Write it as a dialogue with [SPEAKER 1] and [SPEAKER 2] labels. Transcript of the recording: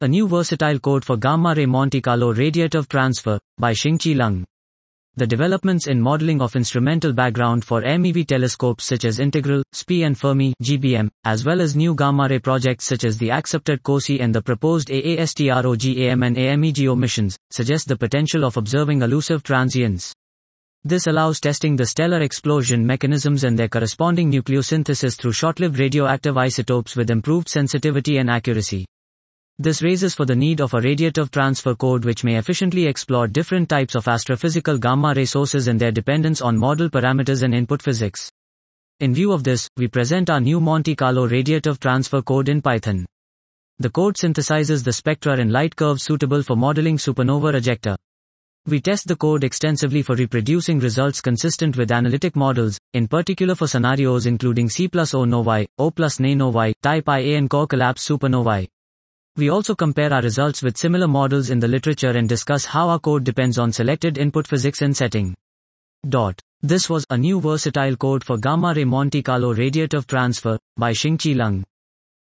[SPEAKER 1] A new versatile code for gamma-ray Monte Carlo radiative transfer, by Xingqi Leng. The developments in modeling of instrumental background for MEV telescopes such as Integral, SPI and Fermi (GBM), as well as new gamma-ray projects such as the accepted COSI and the proposed AASTROGAM and AMEGO missions, suggest the potential of observing elusive transients. This allows testing the stellar explosion mechanisms and their corresponding nucleosynthesis through short-lived radioactive isotopes with improved sensitivity and accuracy. This raises for the need of a radiative transfer code which may efficiently explore different types of astrophysical gamma-ray sources and their dependence on model parameters and input physics. In view of this, we present our new Monte Carlo radiative transfer code in Python. The code synthesizes the spectra and light curves suitable for modeling supernova ejecta. We test the code extensively for reproducing results consistent with analytic models, in particular for scenarios including C+O novae, O+Ne novae, type Ia and core collapse supernovae. We also compare our results with similar models in the literature and discuss how our code depends on selected input physics and setting. This was a new versatile code for gamma-ray Monte Carlo radiative transfer, by Xingqi Leng.